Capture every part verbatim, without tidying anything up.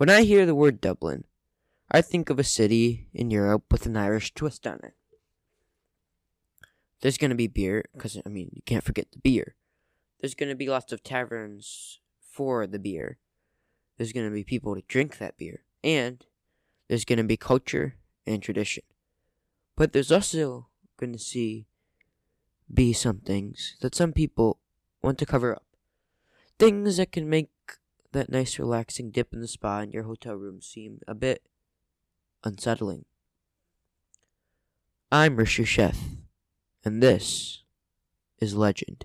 When I hear the word Dublin, I think of a city in Europe with an Irish twist on it. There's going to be beer, because, I mean, you can't forget the beer. There's going to be lots of taverns for the beer. There's going to be people to drink that beer. And there's going to be culture and tradition. But there's also going to see be some things that some people want to cover up. Things that can make that nice relaxing dip in the spa in your hotel room seem a bit unsettling. I'm Rishu Sheth, and this is Legend.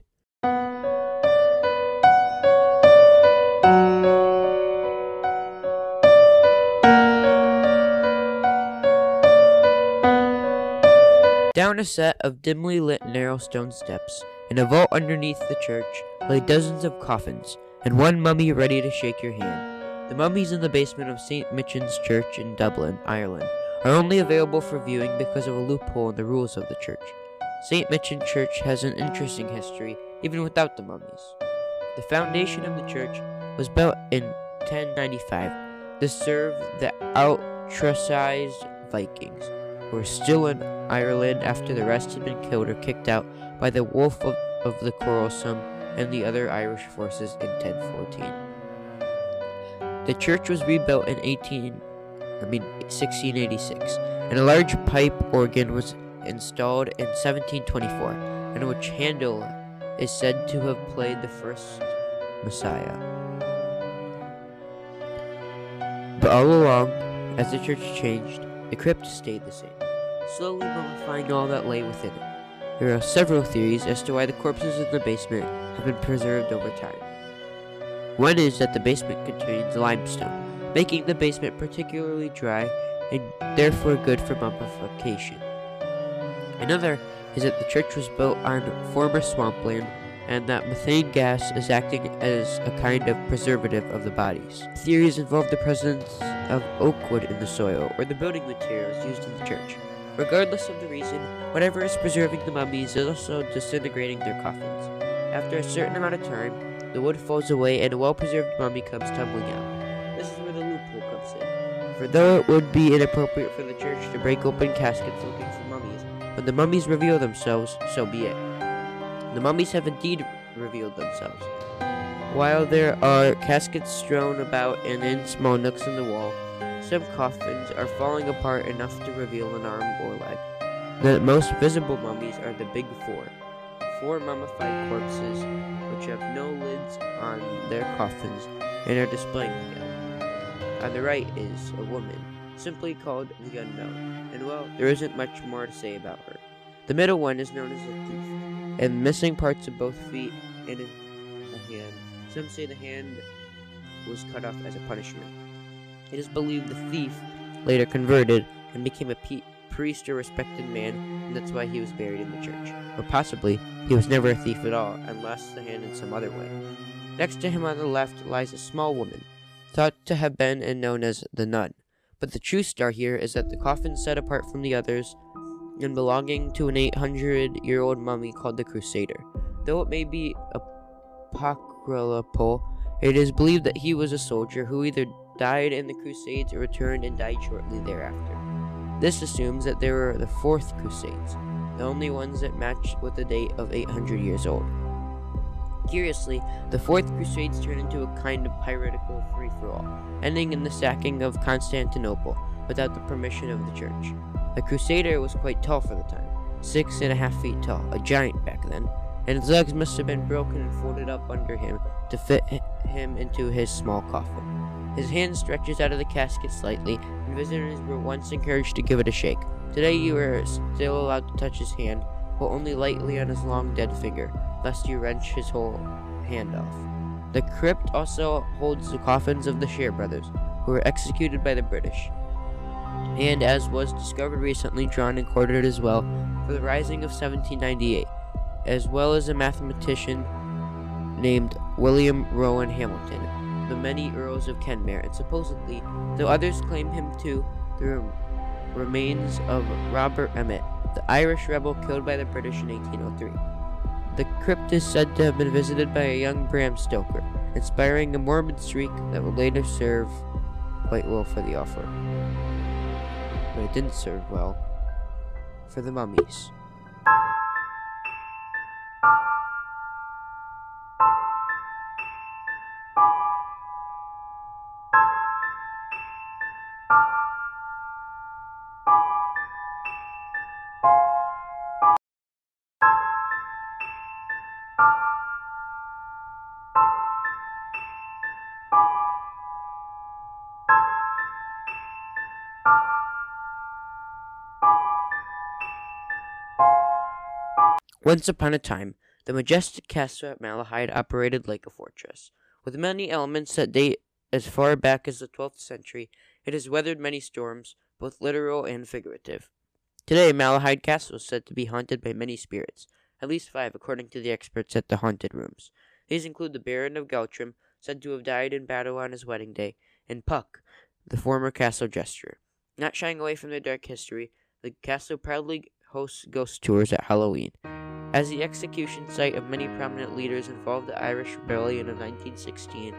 Down a set of dimly lit narrow stone steps, in a vault underneath the church, lay dozens of coffins, and one mummy ready to shake your hand. The mummies in the basement of Saint Michan's Church in Dublin, Ireland, are only available for viewing because of a loophole in the rules of the church. Saint Michan Church has an interesting history, even without the mummies. The foundation of the church was built in ten ninety-five to serve the ostracized Vikings, who were still in Ireland after the rest had been killed or kicked out by the Wolf of, of the Quarrelsome and the other Irish forces in ten fourteen. The church was rebuilt in eighteen, I mean sixteen eighty-six, and a large pipe organ was installed in seventeen twenty-four, in which Handel is said to have played the first Messiah. But all along, as the church changed, the crypt stayed the same, slowly mummifying all that lay within it. There are several theories as to why the corpses in the basement have been preserved over time. One is that the basement contains limestone, making the basement particularly dry and therefore good for mummification. Another is that the church was built on former swampland and that methane gas is acting as a kind of preservative of the bodies. Theories involve the presence of oak wood in the soil or the building materials used in the church. Regardless of the reason, whatever is preserving the mummies is also disintegrating their coffins. After a certain amount of time, the wood falls away and a well-preserved mummy comes tumbling out. This is where the loophole comes in. For though it would be inappropriate for the church to break open caskets looking for mummies, when the mummies reveal themselves, so be it. The mummies have indeed revealed themselves. While there are caskets strewn about and in small nooks in the wall, some coffins are falling apart enough to reveal an arm or leg. The most visible mummies are the Big Four, four mummified corpses which have no lids on their coffins and are displaying together. On the right is a woman, simply called the Unknown, and well, there isn't much more to say about her. The middle one is known as the Thief, and missing parts of both feet and a hand. Some say the hand was cut off as a punishment. It is believed the thief later converted and became a pe- priest or respected man, and that's why he was buried in the church. Or possibly, he was never a thief at all, and lost the hand in some other way. Next to him on the left lies a small woman, thought to have been and known as the Nun. But the true star here is that the coffin set apart from the others and belonging to an eight hundred year old mummy called the Crusader. Though it may be apocryphal, it is believed that he was a soldier who either died in the Crusades or returned and died shortly thereafter. This assumes that there were the Fourth Crusades, the only ones that match with the date of eight hundred years old. Curiously, the Fourth Crusades turned into a kind of piratical free-for-all, ending in the sacking of Constantinople without the permission of the church. The Crusader was quite tall for the time, six and a half feet tall, a giant back then, and his legs must have been broken and folded up under him to fit him into his small coffin. His hand stretches out of the casket slightly, and visitors were once encouraged to give it a shake. Today you are still allowed to touch his hand, but only lightly on his long dead finger, lest you wrench his whole hand off. The crypt also holds the coffins of the Share brothers, who were executed by the British, and as was discovered recently, drawn and quartered as well for the Rising of seventeen ninety-eight, as well as a mathematician named William Rowan Hamilton, the many Earls of Kenmare, and supposedly, though others claim him too, the rem- remains of Robert Emmet, the Irish rebel killed by the British in eighteen oh three. The crypt is said to have been visited by a young Bram Stoker, inspiring a morbid shriek that would later serve quite well for the offer, but it didn't serve well for the mummies. Once upon a time, the majestic castle at Malahide operated like a fortress. With many elements that date as far back as the twelfth century, it has weathered many storms, both literal and figurative. Today, Malahide Castle is said to be haunted by many spirits, at least five according to the experts at the Haunted Rooms. These include the Baron of Gueltrim, said to have died in battle on his wedding day, and Puck, the former castle jester. Not shying away from their dark history, the castle proudly hosts ghost tours at Halloween. As the execution site of many prominent leaders involved the Irish Rebellion of nineteen sixteen,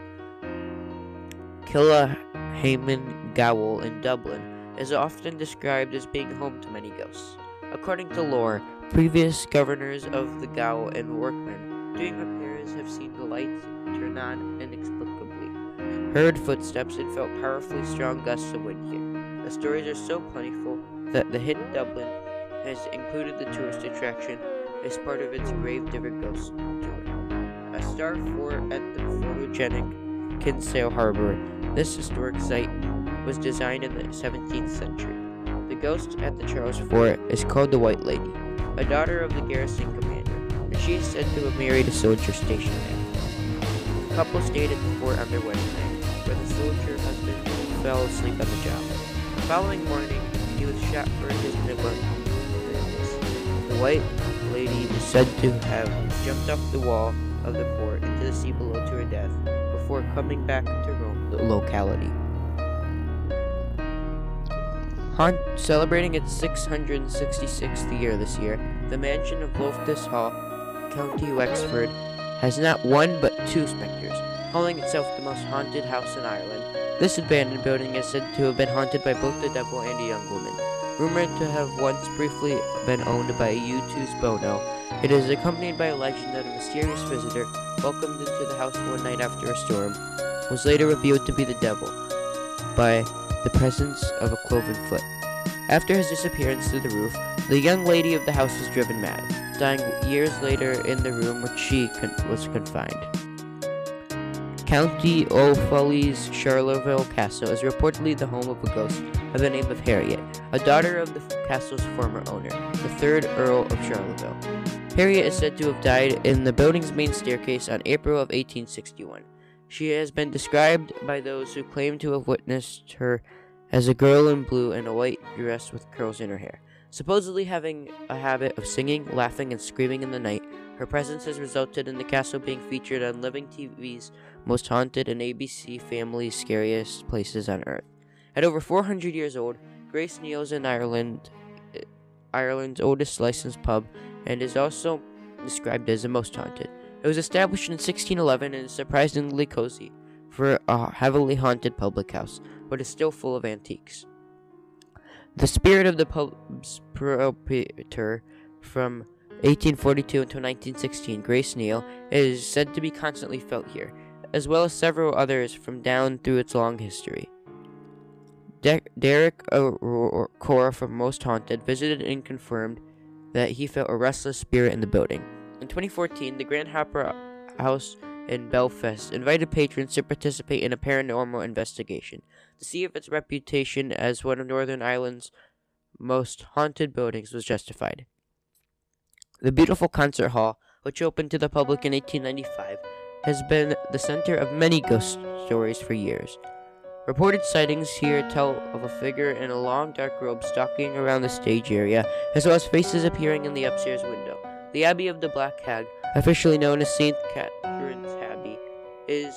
Killahamon Gaol in Dublin is often described as being home to many ghosts. According to lore, previous governors of the Gaol and workmen during repairs have seen the lights turn on inexplicably, heard footsteps, and felt powerfully strong gusts of wind here. The stories are so plentiful that the Hidden Dublin has included the tourist attraction as part of its Gravedigger Ghost Tour. A star fort at the photogenic Kinsale Harbor, this historic site was designed in the seventeenth century. The ghost at the Charles Fort is called the White Lady, a daughter of the garrison commander, and she is said to have married a soldier stationed there. The couple stayed at the fort on their wedding night, where the soldier husband fell asleep on the job. The following morning, he was shot for his neglect. The White Lady is said to have jumped off the wall of the fort into the sea below to her death before coming back to roam the locality. Haunt, celebrating its six hundred sixty-sixth year this year, the mansion of Loftus Hall, County Wexford, has not one but two spectres, calling itself the most haunted house in Ireland. This abandoned building is said to have been haunted by both the devil and a young woman. Rumored to have once briefly been owned by U two's Bono, it is accompanied by a legend that a mysterious visitor, welcomed into the house one night after a storm, was later revealed to be the devil by the presence of a cloven foot. After his disappearance through the roof, the young lady of the house was driven mad, dying years later in the room which she con- was confined. County Offaly's Charleville Castle is reportedly the home of a ghost by the name of Harriet, a daughter of the castle's former owner, the third Earl of Charleville. Harriet is said to have died in the building's main staircase on April of eighteen sixty-one. She has been described by those who claim to have witnessed her as a girl in blue and a white dress with curls in her hair. Supposedly having a habit of singing, laughing, and screaming in the night, her presence has resulted in the castle being featured on Living T V's Most Haunted and A B C Family's Scariest Places on Earth. At over four hundred years old, Grace Neal's in Ireland, Ireland's oldest licensed pub, and is also described as the most haunted. It was established in sixteen eleven and is surprisingly cozy for a heavily haunted public house, but is still full of antiques. The spirit of the pub's proprietor from eighteen forty-two until nineteen sixteen, Grace Neal, is said to be constantly felt here, as well as several others from down through its long history. De- Derek Cora from Most Haunted visited and confirmed that he felt a restless spirit in the building. In twenty fourteen, the Grand Opera House in Belfast invited patrons to participate in a paranormal investigation to see if its reputation as one of Northern Ireland's most haunted buildings was justified. The beautiful concert hall, which opened to the public in eighteen ninety-five, has been the center of many ghost stories for years. Reported sightings here tell of a figure in a long dark robe stalking around the stage area, as well as faces appearing in the upstairs window. The Abbey of the Black Hag, officially known as Saint Catherine's Abbey, is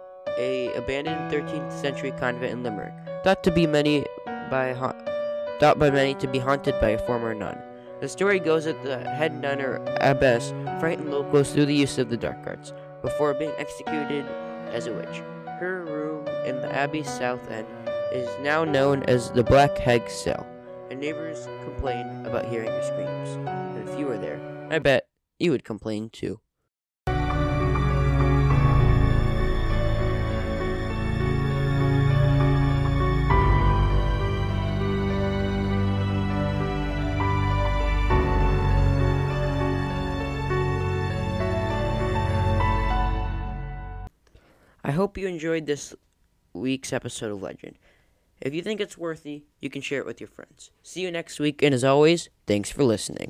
a abandoned thirteenth century convent in Limerick, thought to be many by ha- thought by many to be haunted by a former nun. The story goes that the head nun or abbess frightened locals through the use of the dark arts before being executed as a witch. Her room in the abbey's south end is now known as the Black Hag Cell, and neighbors complain about hearing her screams. And if you were there, I bet you would complain too. I hope you enjoyed this week's episode of Legend. If you think it's worthy, you can share it with your friends. See you next week, and as always, thanks for listening.